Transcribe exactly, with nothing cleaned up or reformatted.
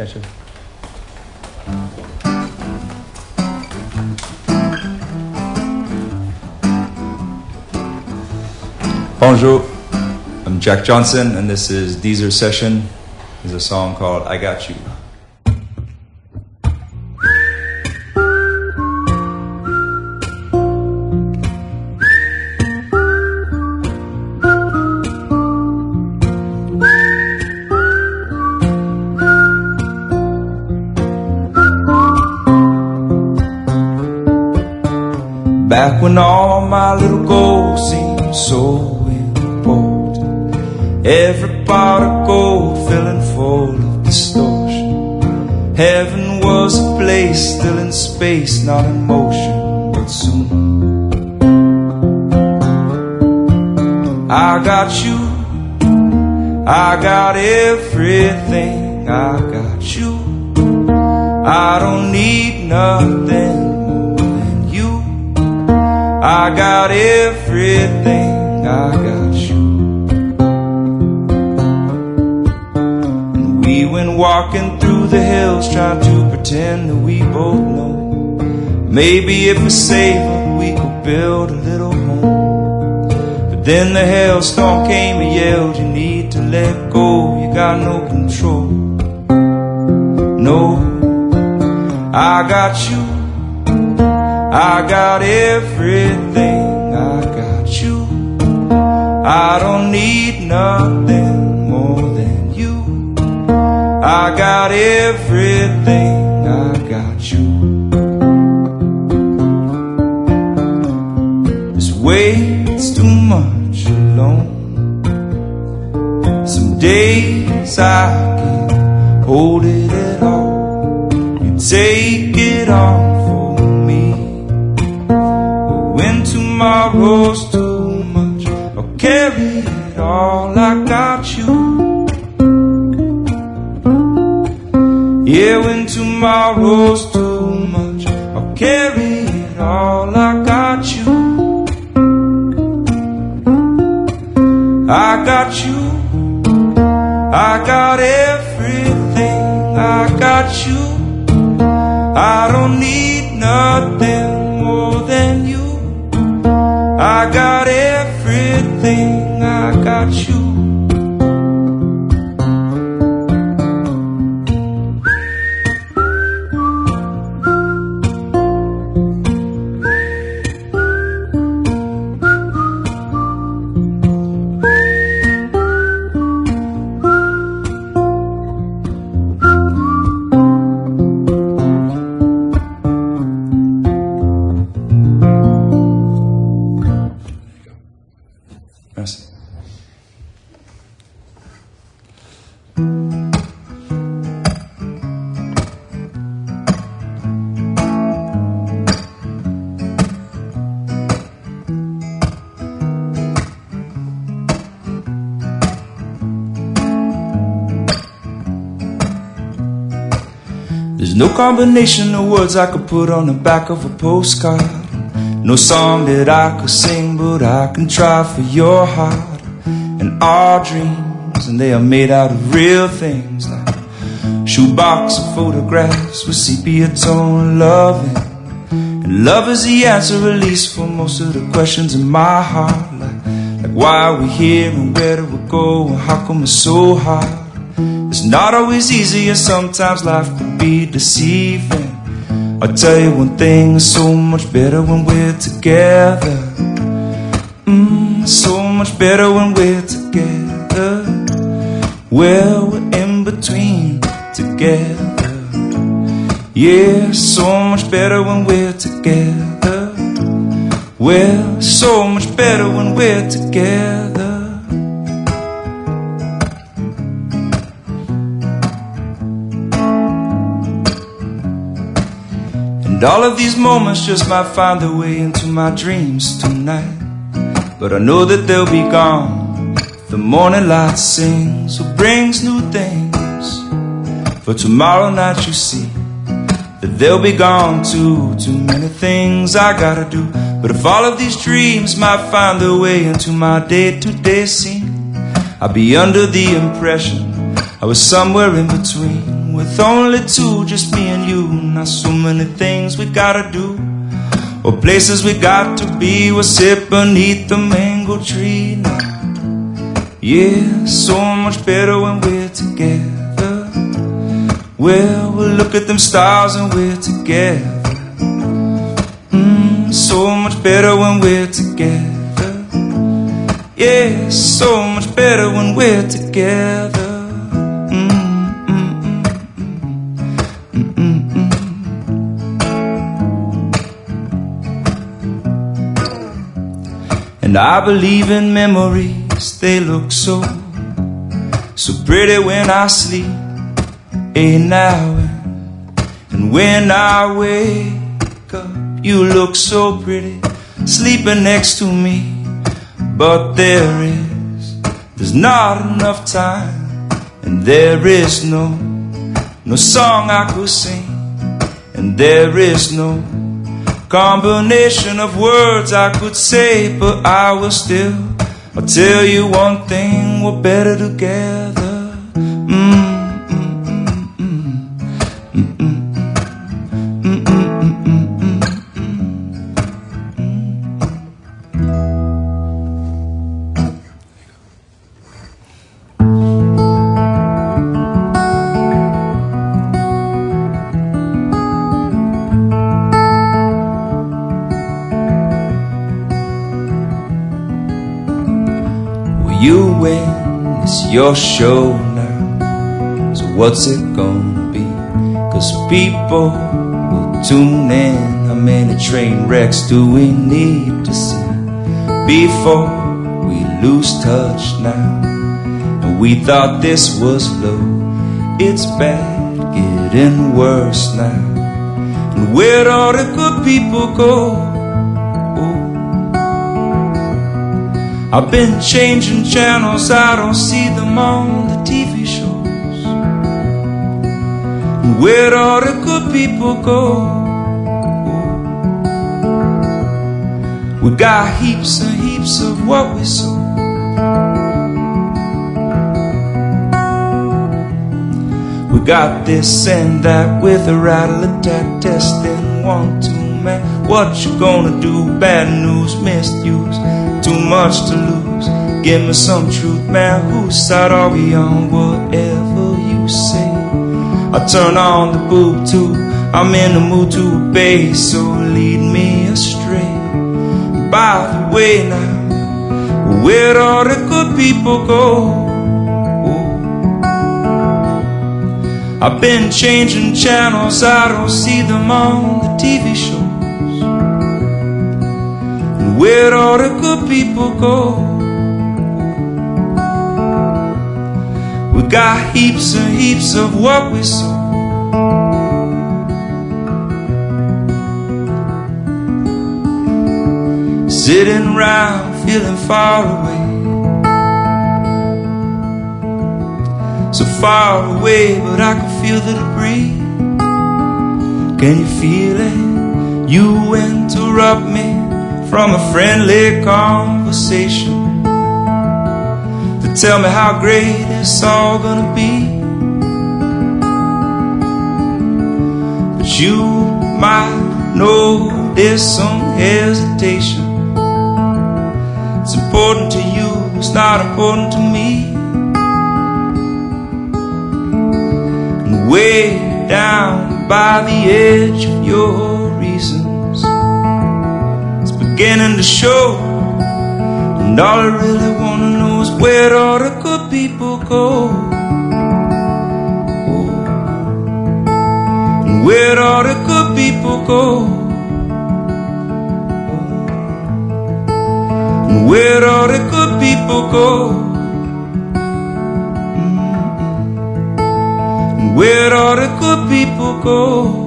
Gotcha. Bonjour, I'm Jack Johnson, and this is Deezer Session. There's a song called I Got You. Back when all my little goals seemed so important, every pot of gold filling full of distortion. Heaven was a place still in space, not in motion, but soon I got you, I got everything, I got you, I don't need nothing. I got everything, I got you. And we went walking through the hills, trying to pretend that we both know maybe if we save up, we could build a little home. But then the hailstorm came and yelled, you need to let go, you got no control. No, I got you, I got everything, I got you, I don't need nothing more than you. I got everything, I got you. This weight's too much alone. Some days I can't hold it at all. You take it on. Tomorrow's too much, I'll carry it all, I got you. Yeah, when tomorrow's too much, I'll carry it all, I got you. I got you, I got everything, I got you. I don't need nothing more than you. I got everything, I got you. There's no combination of words I could put on the back of a postcard. No song that I could sing, but I can try for your heart and our dreams. And they are made out of real things, like a shoebox of photographs with sepia tone loving. And love is the answer, at least for most of the questions in my heart. Like, like why are we here and where do we go and how come it's so hard? It's not always easy and sometimes life can be deceiving. I'll tell you one thing, it's so much better when we're together. Mm, so much better when we're together. Well, we're in between together. Yeah, so much better when we're together. Well, so much better when we're together. And all of these moments just might find their way into my dreams tonight. But I know that they'll be gone if the morning light sings or brings new things. For tomorrow night you see that they'll be gone too. Too many things I gotta do. But if all of these dreams might find their way into my day-to-day scene, I'll be under the impression I was somewhere in between. room with only two, just me and you. Not so many things we gotta do, or places we got to be. We'll sit beneath the mango tree now. Yeah, so much better when we're together. Well, we'll look at them stars and we're together. Mm, so much better when we're together. Yeah, so much better when we're together. Mm, mm, mm, mm, mm, mm. And I believe in memories, they look so, so pretty when I sleep. Hey now, and when I wake up, you look so pretty, sleeping next to me. But there is, there's not enough time, and there is no, no song I could sing, and there is no combination of words I could say. But I will still, I'll tell you one thing, we're better together. Mm. You win, it's your show now, so what's it gonna be? Cause people will tune in. How many train wrecks do we need to see before we lose touch now? And we thought this was low, it's bad, getting worse now. And where'd all the good people go? I've been changing channels, I don't see them on the T V shows. And where'd all the good people go? We got heaps and heaps of what we sow. We got this and that with a rattle-a-tat testing one, two, man. What you gonna do? Bad news, misuse, too much to lose. Give me some truth, man. Whose side are we on? Whatever you say. I turn on the boob tube, I'm in the mood to obey, so lead me astray. By the way now, where'd all the good people go? I've been changing channels, I don't see them on the T V shows. And where'd all the good people go? We got heaps and heaps of what we sow. Sitting round feeling far away, so far away, but I can feel the debris. Can you feel it? You interrupt me from a friendly conversation to tell me how great it's all gonna be. But you might know there's some hesitation. It's important to you, it's not important to me. Way down by the edge of your reasons, it's beginning to show. And all I really wanna know is where'd all the good people go? Oh. And where'd all the good people go? Oh. And where'd all the good people go? Where'd all the good people go?